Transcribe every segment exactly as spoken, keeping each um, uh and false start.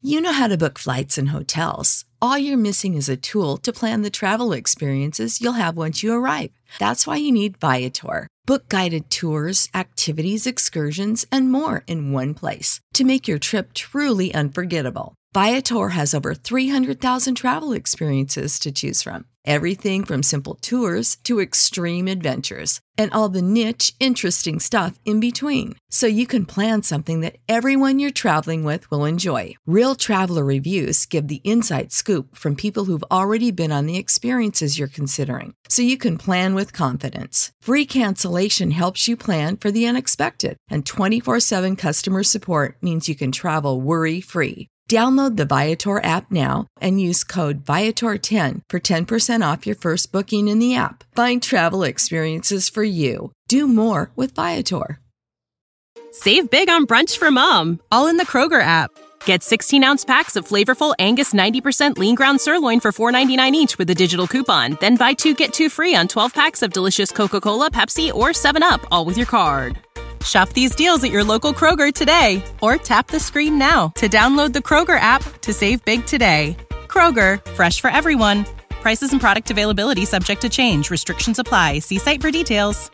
You know how to book flights and hotels. All you're missing is a tool to plan the travel experiences you'll have once you arrive. That's why you need Viator. Book guided tours, activities, excursions, and more in one place to make your trip truly unforgettable. Viator has over three hundred thousand travel experiences to choose from. Everything from simple tours to extreme adventures and all the niche, interesting stuff in between. So you can plan something that everyone you're traveling with will enjoy. Real traveler reviews give the inside scoop from people who've already been on the experiences you're considering. So you can plan with confidence. Free cancellation helps you plan for the unexpected. And twenty-four seven customer support means you can travel worry-free. Download the Viator app now and use code Viator ten for ten percent off your first booking in the app. Find travel experiences for you. Do more with Viator. Save big on brunch for mom, all in the Kroger app. Get sixteen-ounce packs of flavorful Angus ninety percent lean ground sirloin for four ninety-nine each with a digital coupon. Then buy two, get two free on twelve packs of delicious Coca-Cola, Pepsi, or seven up, all with your card. Shop these deals at your local Kroger today, or tap the screen now to download the Kroger app to save big today. Kroger, fresh for everyone. Prices and product availability subject to change. Restrictions apply. See site for details.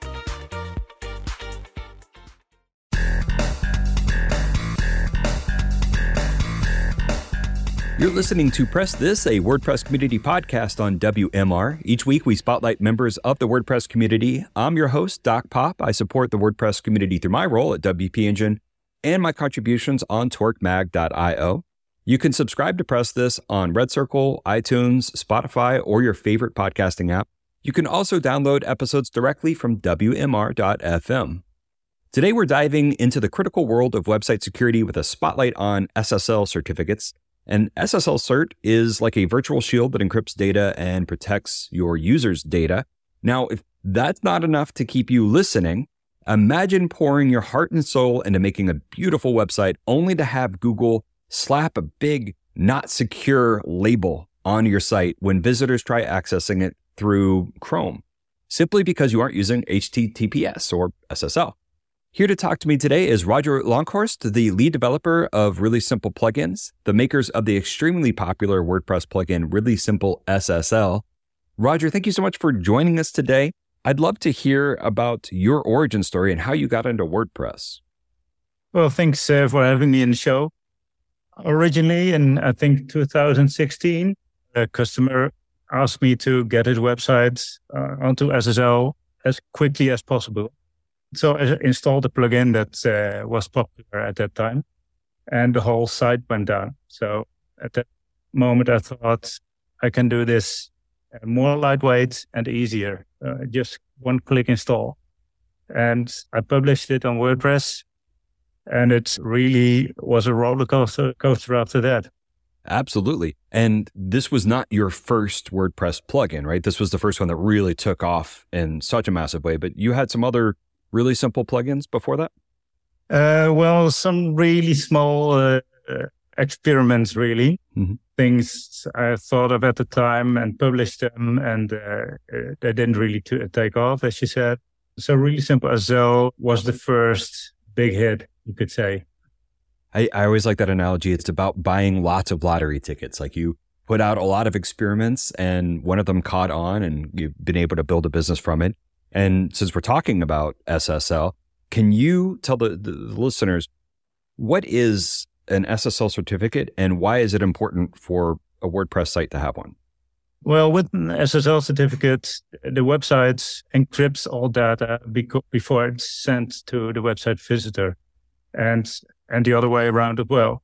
You're listening to Press This, a WordPress community podcast on W M R. Each week, we spotlight members of the WordPress community. I'm your host, Doc Pop. I support the WordPress community through my role at W P Engine and my contributions on torque mag dot io. You can subscribe to Press This on Red Circle, iTunes, Spotify, or your favorite podcasting app. You can also download episodes directly from W M R dot F M. Today, we're diving into the critical world of website security with a spotlight on S S L certificates. And S S L cert is like a virtual shield that encrypts data and protects your users' data. Now, if that's not enough to keep you listening, imagine pouring your heart and soul into making a beautiful website only to have Google slap a big not secure label on your site when visitors try accessing it through Chrome, simply because you aren't using H T T P S or S S L. Here to talk to me today is Roger Longhorst, the lead developer of Really Simple Plugins, the makers of the extremely popular WordPress plugin Really Simple S S L. Roger, thank you so much for joining us today. I'd love to hear about your origin story and how you got into WordPress. Well, thanks uh, for having me in the show. Originally, in I think two thousand sixteen, a customer asked me to get his website uh, onto S S L as quickly as possible. So I installed a plugin that uh, was popular at that time, and the whole site went down. So at that moment, I thought I can do this more lightweight and easier, uh, just one click install. And I published it on WordPress, and it really was a roller coaster, coaster after that. Absolutely. And this was not your first WordPress plugin, right? This was the first one that really took off in such a massive way, but you had some other Really Simple plugins before that? Uh, well, some really small uh, uh, experiments, really. Mm-hmm. Things I thought of at the time and published them, and uh, uh, they didn't really t- take off, as you said. So Really Simple S S L was the first big hit, you could say. I, I always like that analogy. It's about buying lots of lottery tickets. Like you put out a lot of experiments and one of them caught on and you've been able to build a business from it. And since we're talking about S S L, can you tell the, the listeners, what is an S S L certificate and why is it important for a WordPress site to have one? Well, with an S S L certificate, the website encrypts all data beco- before it's sent to the website visitor, and and the other way around as well.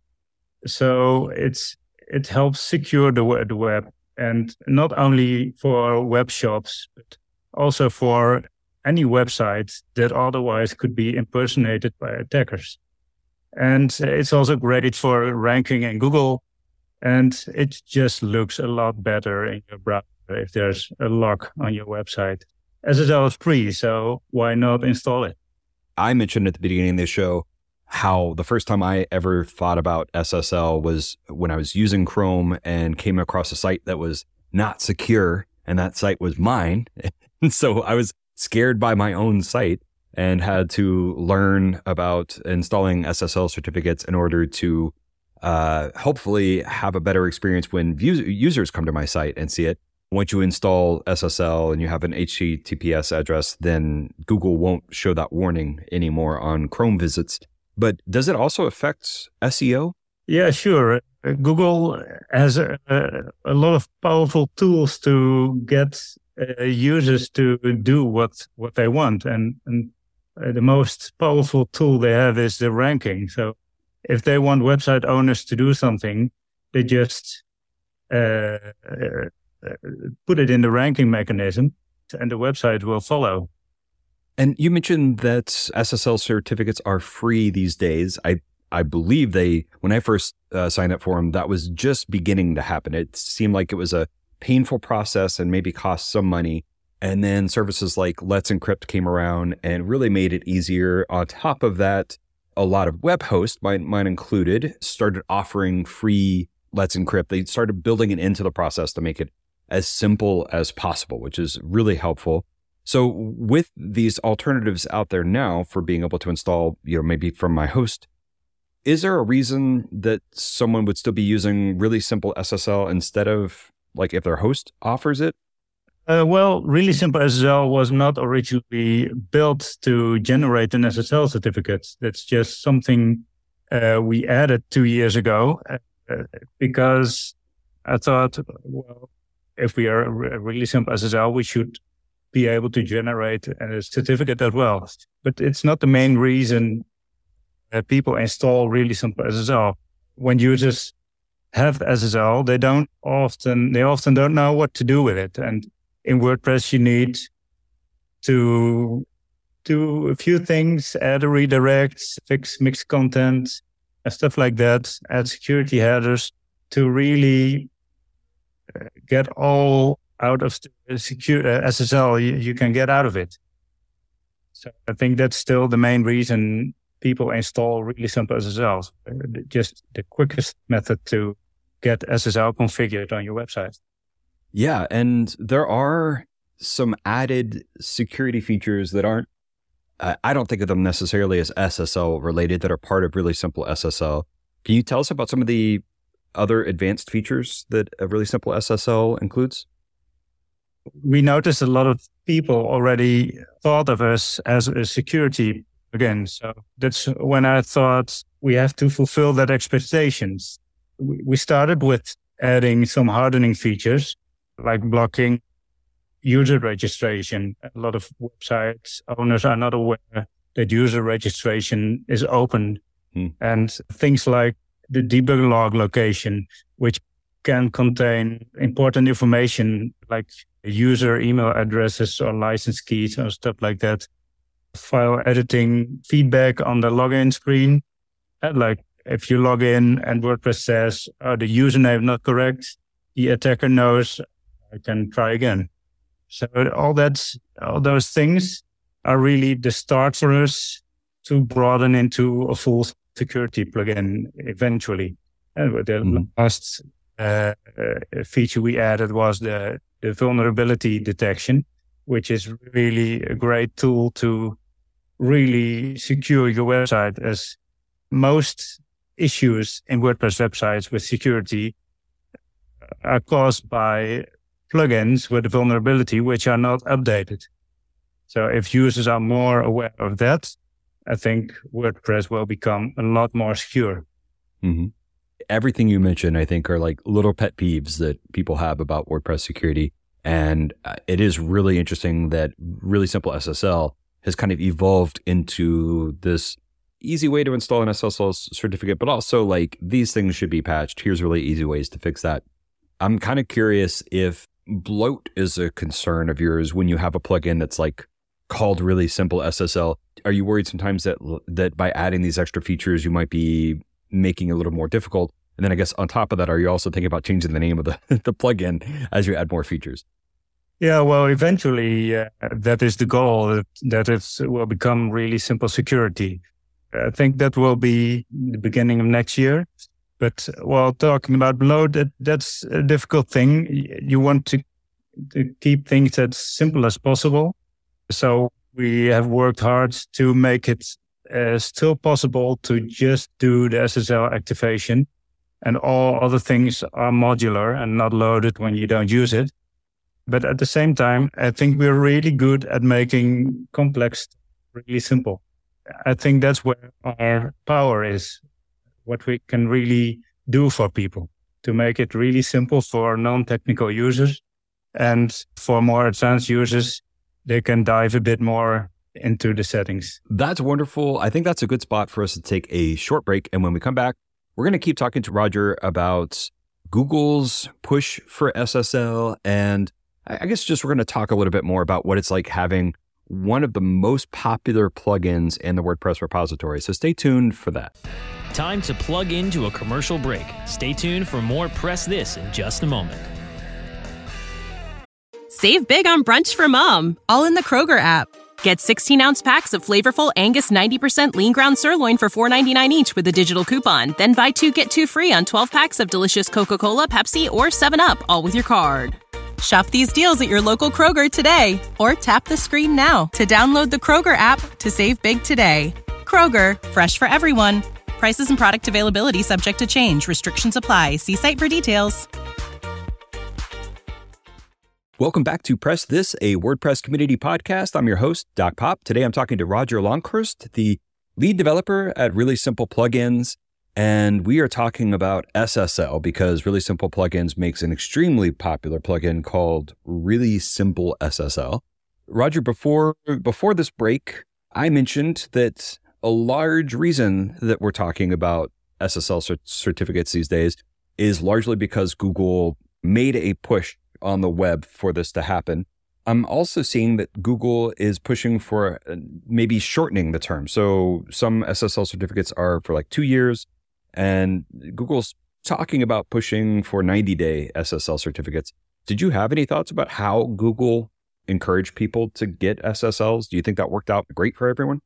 So it's it helps secure the web, the web, and not only for web shops, but also for any website that otherwise could be impersonated by attackers. And it's also great for ranking in Google, and it just looks a lot better in your browser if there's a lock on your website. S S L is free, so why not install it? I mentioned at the beginning of the show how the first time I ever thought about S S L was when I was using Chrome and came across a site that was not secure, and that site was mine. And so I was scared by my own site and had to learn about installing S S L certificates in order to uh, hopefully have a better experience when views, users come to my site and see it. Once you install S S L and you have an H T T P S address, then Google won't show that warning anymore on Chrome visits. But does it also affect S E O? Yeah, sure. Uh, Google has a, a lot of powerful tools to get uh, users to do what, what they want. And, and uh, the most powerful tool they have is the ranking. So if they want website owners to do something, they just uh, uh, put it in the ranking mechanism and the website will follow. And you mentioned that S S L certificates are free these days. I I believe they, when I first uh, signed up for them, that was just beginning to happen. It seemed like it was a painful process and maybe cost some money. And then services like Let's Encrypt came around and really made it easier. On top of that, a lot of web hosts, mine, mine included, started offering free Let's Encrypt. They started building it into the process to make it as simple as possible, which is really helpful. So with these alternatives out there now for being able to install, you know, maybe from my host, is there a reason that someone would still be using really simple S S L instead of, like, if their host offers it? Uh, well, really simple S S L was not originally built to generate an S S L certificate. That's just something uh, we added two years ago uh, because I thought, well, if we are a really simple S S L, we should be able to generate a certificate as well. But it's not the main reason that people install really simple S S L. When users have S S L, they don't often, they often don't know what to do with it. And in WordPress, you need to do a few things, add a redirect, fix mixed content, and stuff like that, add security headers to really get all out of the secure uh, S S L you, you can get out of it. So I think that's still the main reason people install really simple S S Ls. Just the quickest method to get S S L configured on your website. Yeah, and there are some added security features that aren't, uh, I don't think of them necessarily as S S L related, that are part of really simple S S L. Can you tell us about some of the other advanced features that a really simple S S L includes? We noticed a lot of people already thought of us as a security again. So that's when I thought we have to fulfill that expectations. We started with adding some hardening features like blocking user registration. A lot of websites owners are not aware that user registration is open. Hmm. And things like the debug log location, which can contain important information like user email addresses or license keys or stuff like that. File editing feedback on the login screen. And like if you log in and WordPress says, oh, the username not correct, the attacker knows I can try again. So all that, all those things are really the start for us to broaden into a full security plugin eventually. And the mm-hmm. last uh, uh, feature we added was the, the vulnerability detection, which is really a great tool to really secure your website, as most issues in WordPress websites with security are caused by plugins with a vulnerability which are not updated. So if users are more aware of that, I think WordPress will become a lot more secure. Mm-hmm. Everything you mentioned, I think, are like little pet peeves that people have about WordPress security. And it is really interesting that really simple S S L has kind of evolved into this easy way to install an S S L certificate, but also like these things should be patched. Here's really easy ways to fix that. I'm kind of curious if bloat is a concern of yours when you have a plugin that's like called really simple S S L. Are you worried sometimes that that by adding these extra features, you might be making it a little more difficult? And then I guess on top of that, are you also thinking about changing the name of the, the plugin as you add more features? Yeah, well, eventually uh, that is the goal, that, that it will become really simple security. I think that will be the beginning of next year. But while talking about bloat, that, that's a difficult thing. You want to, to keep things as simple as possible. So we have worked hard to make it uh, still possible to just do the S S L activation and all other things are modular and not loaded when you don't use it. But at the same time, I think we're really good at making complex really simple. I think that's where our power is, what we can really do for people, to make it really simple for non-technical users. And for more advanced users, they can dive a bit more into the settings. That's wonderful. I think that's a good spot for us to take a short break. And when we come back, we're going to keep talking to Roger about Google's push for S S L. And I guess just we're going to talk a little bit more about what it's like having one of the most popular plugins in the WordPress repository. So stay tuned for that. Time to plug into a commercial break. Stay tuned for more Press This in just a moment. Save big on brunch for mom, all in the Kroger app. Get sixteen-ounce packs of flavorful Angus ninety percent lean ground sirloin for four ninety-nine each with a digital coupon. Then buy two, get two free on twelve packs of delicious Coca-Cola, Pepsi, or seven up, all with your card. Shop these deals at your local Kroger today, or tap the screen now to download the Kroger app to save big today. Kroger, fresh for everyone. Prices and product availability subject to change. Restrictions apply. See site for details. Welcome back to Press This, a WordPress community podcast. I'm your host, Doc Pop. Today I'm talking to Roger Longhurst, the lead developer at Really Simple Plugins. And we are talking about S S L because Really Simple Plugins makes an extremely popular plugin called Really Simple S S L. Roger, before before this break, I mentioned that a large reason that we're talking about S S L cert- certificates these days is largely because Google made a push on the web for this to happen. I'm also seeing that Google is pushing for uh, maybe shortening the term. So some S S L certificates are for like two years, and Google's talking about pushing for ninety-day S S L certificates. Did you have any thoughts about how Google encouraged people to get S S Ls? Do you think that worked out great for everyone?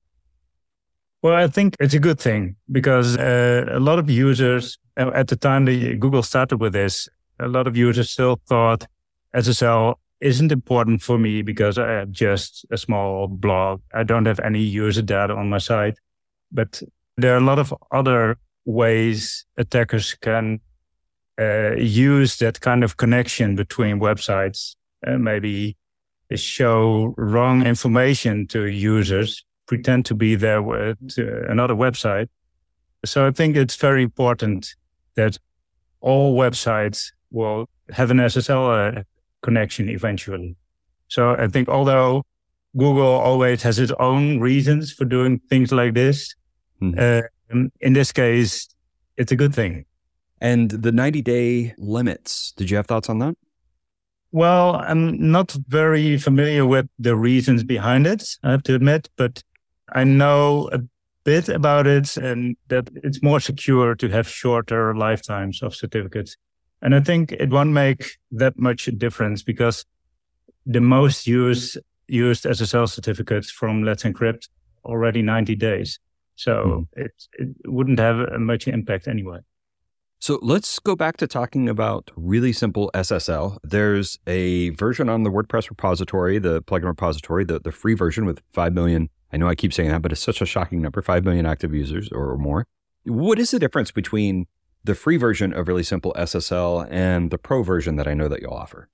Well, I think it's a good thing because uh, a lot of users, uh, at the time that Google started with this, a lot of users still thought S S L isn't important for me because I have just a small blog. I don't have any user data on my site. But there are a lot of other ways attackers can uh, use that kind of connection between websites and maybe show wrong information to users, pretend to be there with uh, another website. So I think it's very important that all websites will have an S S L uh, connection eventually. So I think although Google always has its own reasons for doing things like this, mm-hmm. uh, in this case, it's a good thing. And the ninety-day limits, did you have thoughts on that? Well, I'm not very familiar with the reasons behind it, I have to admit, but I know a bit about it and that it's more secure to have shorter lifetimes of certificates. And I think it won't make that much difference because the most used used S S L certificates from Let's Encrypt already ninety days. So mm. it, it wouldn't have a much impact anyway. So let's go back to talking about Really Simple S S L. There's a version on the WordPress repository, the plugin repository, the, the free version with five million. I know I keep saying that, but it's such a shocking number, five million active users or more. What is the difference between the free version of Really Simple S S L and the pro version that I know that you'll offer?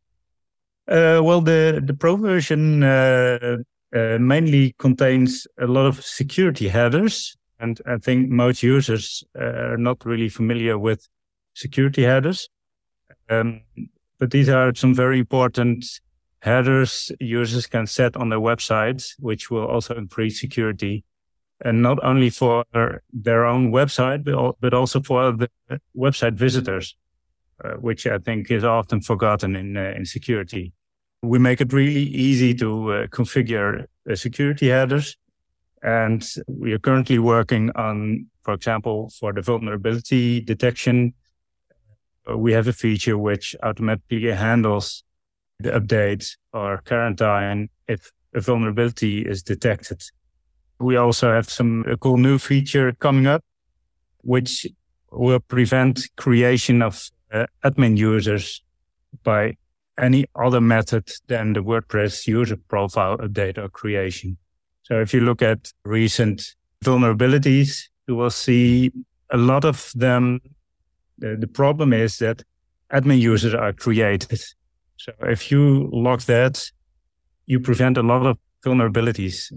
Uh, well, the, the pro version uh, uh, mainly contains a lot of security headers. And I think most users uh, are not really familiar with security headers. Um, but these are some very important headers users can set on their websites, which will also increase security. And not only for their own website, but also for the website visitors, uh, which I think is often forgotten in uh, in security. We make it really easy to uh, configure uh, security headers. And we are currently working on, for example, for the vulnerability detection, uh, we have a feature which automatically handles the update or quarantine if a vulnerability is detected. We also have some a cool new feature coming up, which will prevent creation of uh, admin users by any other method than the WordPress user profile update or creation. So if you look at recent vulnerabilities, you will see a lot of them The, the problem is that admin users are created. So if you lock that, you prevent a lot of vulnerabilities.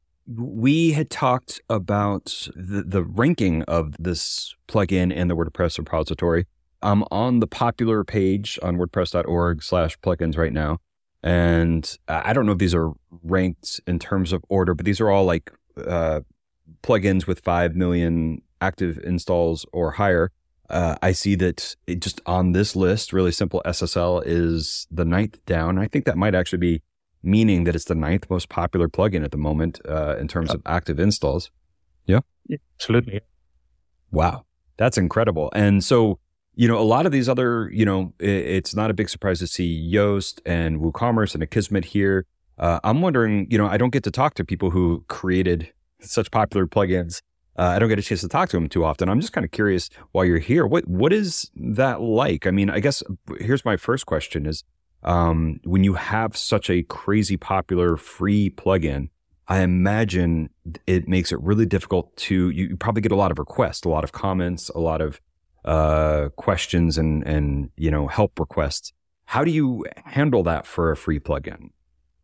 We had talked about the, the ranking of this plugin in the WordPress repository. I'm on the popular page on wordpress.org slash plugins right now. And I don't know if these are ranked in terms of order, but these are all like uh, plugins with five million active installs or higher. Uh, I see that it just on this list, Really Simple S S L is the ninth down. I think that might actually be meaning that it's the ninth most popular plugin at the moment uh, in terms of active installs. Yeah? yeah? Absolutely. Wow. That's incredible. And so, you know, a lot of these other, you know, it, it's not a big surprise to see Yoast and WooCommerce and Akismet here. Uh, I'm wondering, you know, I don't get to talk to people who created such popular plugins. Uh, I don't get a chance to talk to them too often. I'm just kind of curious while you're here, what what is that like? I mean, I guess here's my first question is, um, when you have such a crazy popular free plugin, I imagine it makes it really difficult to, you, you probably get a lot of requests, a lot of comments, a lot of uh, questions and, and, you know, help requests. How do you handle that for a free plugin?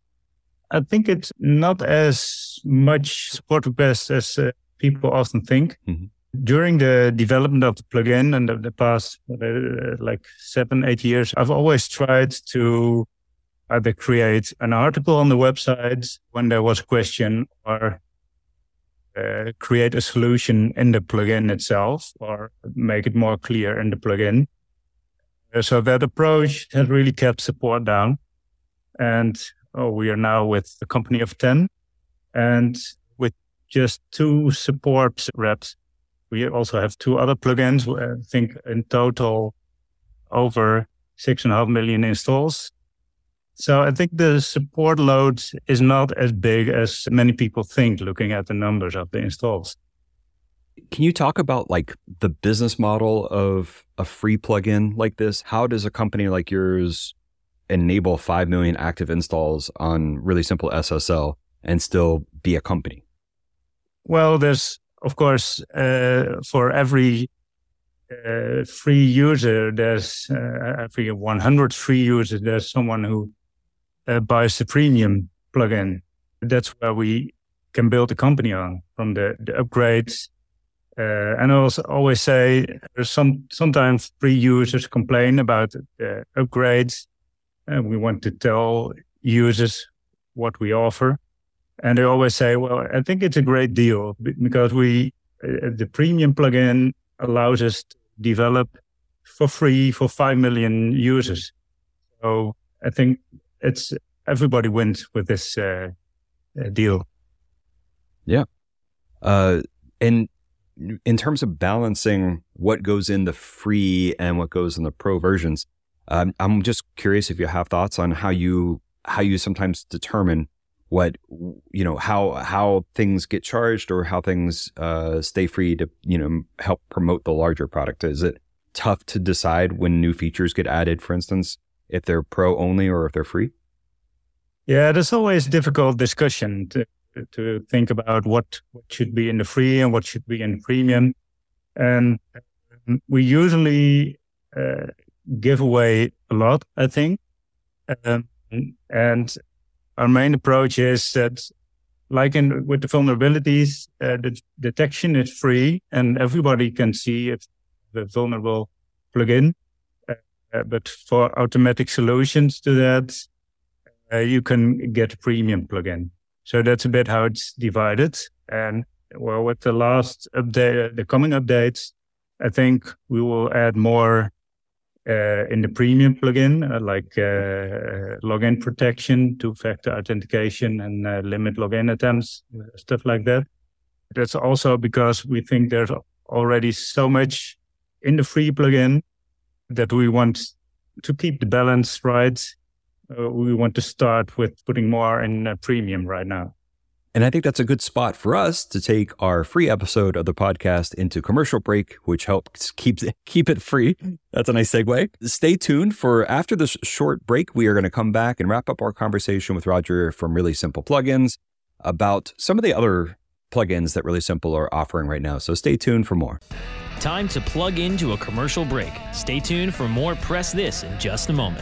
I think it's not as much support requests as uh, people often think. Mm-hmm. During the development of the plugin and the, the past uh, like seven, eight years, I've always tried to either create an article on the website when there was a question, or uh, create a solution in the plugin itself, or make it more clear in the plugin. Uh, so that approach has really kept support down. And oh, we are now with a company of ten, and with just two support reps. We also have two other plugins. I think in total over six and a half million installs. So I think the support load is not as big as many people think, looking at the numbers of the installs. Can you talk about like the business model of a free plugin like this? How does a company like yours enable five million active installs on Really Simple S S L and still be a company? Well, there's, of course, uh, for every uh, free user, there's uh, every one hundred free users, there's someone who uh, buys the premium plugin. That's where we can build a company on, from the, the upgrades. Uh, and I also always say there's some sometimes free users complain about the upgrades, and we want to tell users what we offer. And they always say, well, I think it's a great deal because we, uh, the premium plugin allows us to develop for free for five million users. So I think it's, everybody wins with this uh, uh, deal. Yeah. Uh, and in terms of balancing what goes in the free and what goes in the pro versions, um, I'm just curious if you have thoughts on how you, how you sometimes determine what, you know, how, how things get charged or how things, uh, stay free to, you know, help promote the larger product. Is it tough to decide when new features get added, for instance, if they're pro only or if they're free? Yeah, there's always a difficult discussion to, to think about what, what should be in the free and what should be in the premium. And we usually, uh, give away a lot, I think. Um, and our main approach is that, like in with the vulnerabilities, uh, the detection is free and everybody can see if the vulnerable plugin. Uh, uh, but for automatic solutions to that, uh, you can get a premium plugin. So that's a bit how it's divided. And well, with the last update, the coming updates, I think we will add more Uh, in the premium plugin, uh, like uh, login protection, two-factor authentication, and uh, limit login attempts, stuff like that. That's also because we think there's already so much in the free plugin that we want to keep the balance right. Uh, we want to start with putting more in uh, premium right now. And I think that's a good spot for us to take our free episode of the podcast into commercial break, which helps keep, keep it free. That's a nice segue. Stay tuned for after this short break. We are going to come back and wrap up our conversation with Roger from Really Simple Plugins about some of the other plugins that Really Simple are offering right now. So stay tuned for more. Time to plug into a commercial break. Stay tuned for more Press This in just a moment.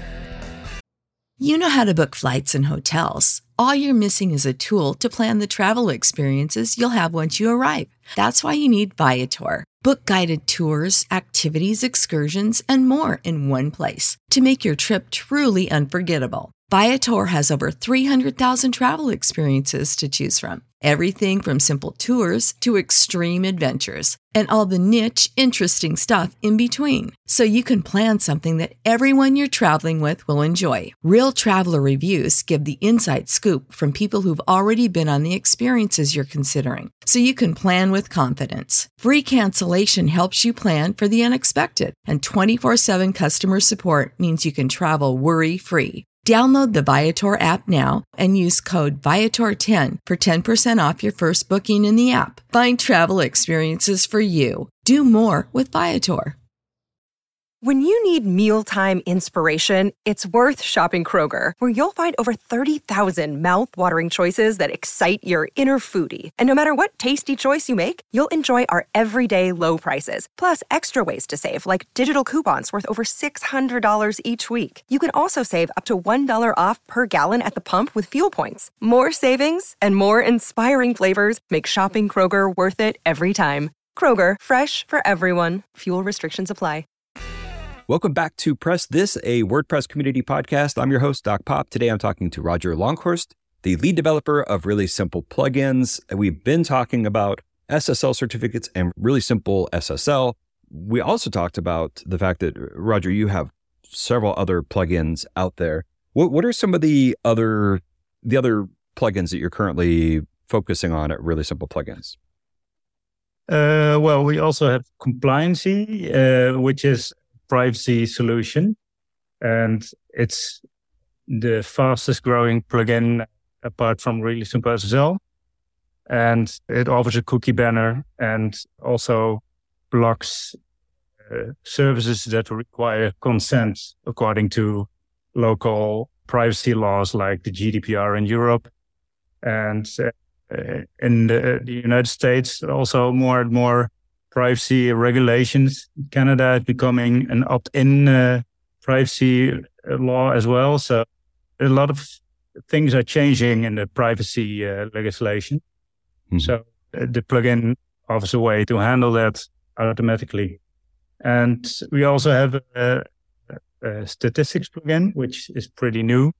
You know how to book flights and hotels. All you're missing is a tool to plan the travel experiences you'll have once you arrive. That's why you need Viator. Book guided tours, activities, excursions, and more in one place to make your trip truly unforgettable. Viator has over three hundred thousand travel experiences to choose from. Everything from simple tours to extreme adventures and all the niche, interesting stuff in between. So you can plan something that everyone you're traveling with will enjoy. Real traveler reviews give the inside scoop from people who've already been on the experiences you're considering. So you can plan with confidence. Free cancellation helps you plan for the unexpected. And twenty-four seven customer support means you can travel worry-free. Download the Viator app now and use code Viator ten for ten percent off your first booking in the app. Find travel experiences for you. Do more with Viator. When you need mealtime inspiration, it's worth shopping Kroger, where you'll find over thirty thousand mouth-watering choices that excite your inner foodie. And no matter what tasty choice you make, you'll enjoy our everyday low prices, plus extra ways to save, like digital coupons worth over six hundred dollars each week. You can also save up to one dollar off per gallon at the pump with fuel points. More savings and more inspiring flavors make shopping Kroger worth it every time. Kroger, fresh for everyone. Fuel restrictions apply. Welcome back to Press This, a WordPress community podcast. I'm your host, Doc Pop. Today I'm talking to Roger Longhorst, the lead developer of Really Simple Plugins. We've been talking about S S L certificates and Really Simple S S L. We also talked about the fact that, Roger, you have several other plugins out there. What what are some of the other the other plugins that you're currently focusing on at Really Simple Plugins? Uh, well, we also have Compliancy, uh, which is privacy solution, and it's the fastest growing plugin apart from Really Simple S S L, and it offers a cookie banner and also blocks uh, services that require consent according to local privacy laws like the G D P R in Europe, and uh, in the, the United States also more and more privacy regulations. Canada is becoming an opt-in uh, privacy law as well. So a lot of things are changing in the privacy uh, legislation. Mm-hmm. So uh, the plugin offers a way to handle that automatically. And we also have a, a statistics plugin, which is pretty new.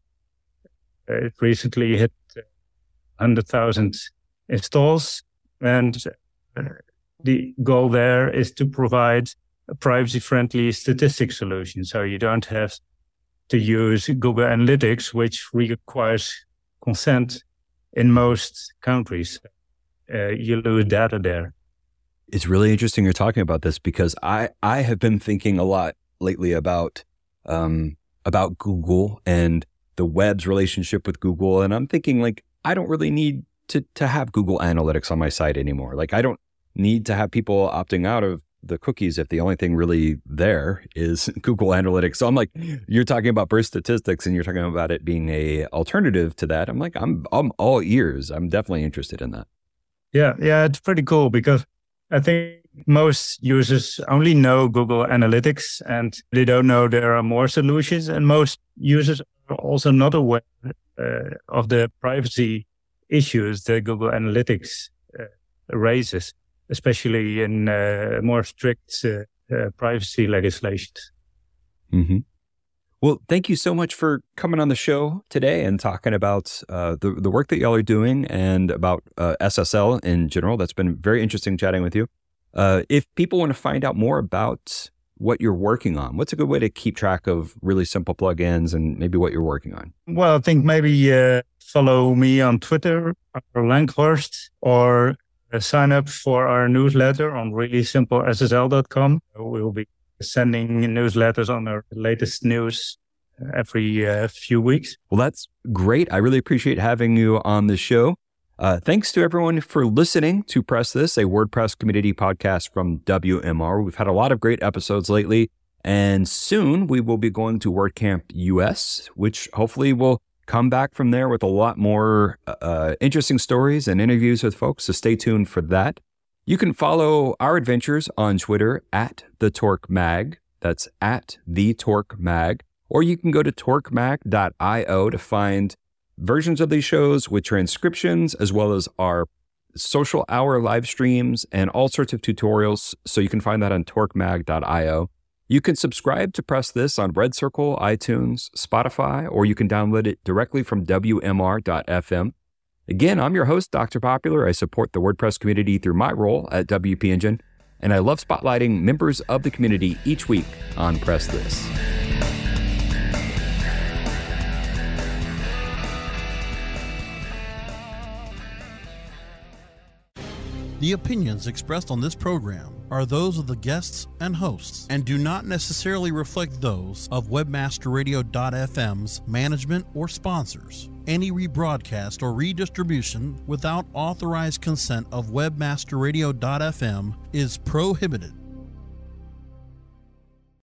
Uh, it recently hit one hundred thousand installs, and uh, the goal there is to provide a privacy-friendly statistics solution. So you don't have to use Google Analytics, which requires consent in most countries. Uh, you lose data there. It's really interesting you're talking about this, because I, I have been thinking a lot lately about um, about Google and the web's relationship with Google. And I'm thinking, like, I don't really need to to have Google Analytics on my site anymore. Like, I don't need to have people opting out of the cookies if the only thing really there is Google Analytics. So I'm like, you're talking about burst statistics and you're talking about it being a alternative to that. I'm like, I'm I'm all ears. I'm definitely interested in that. Yeah, yeah, it's pretty cool, because I think most users only know Google Analytics and they don't know there are more solutions. And most users are also not aware uh, of the privacy issues that Google Analytics uh, raises, especially in uh, more strict uh, uh, privacy legislations. Mm-hmm. Well, thank you so much for coming on the show today and talking about uh, the, the work that y'all are doing and about uh, S S L in general. That's been very interesting chatting with you. Uh, if people want to find out more about what you're working on, what's a good way to keep track of Really Simple Plugins and maybe what you're working on? Well, I think maybe uh, follow me on Twitter, or Longhorst, or Uh, sign up for our newsletter on really simple S S L dot com. We'll be sending newsletters on our latest news every uh, few weeks. Well, that's great. I really appreciate having you on the show. Uh, thanks to everyone for listening to Press This, a WordPress community podcast from W M R. We've had a lot of great episodes lately, and soon we will be going to WordCamp U S, which hopefully will come back from there with a lot more uh, interesting stories and interviews with folks, so stay tuned for that. You can follow our adventures on Twitter at the Torque Mag. That's at the Torque Mag. Or you can go to torque mag dot io to find versions of these shows with transcriptions, as well as our social hour live streams and all sorts of tutorials. So you can find that on torque mag dot io. You can subscribe to Press This on Red Circle, iTunes, Spotify, or you can download it directly from W M R dot F M. Again, I'm your host, Doctor Popular. I support the WordPress community through my role at W P Engine, and I love spotlighting members of the community each week on Press This. The opinions expressed on this program are those of the guests and hosts and do not necessarily reflect those of Webmaster Radio dot F M's management or sponsors. Any rebroadcast or redistribution without authorized consent of Webmaster Radio dot F M is prohibited.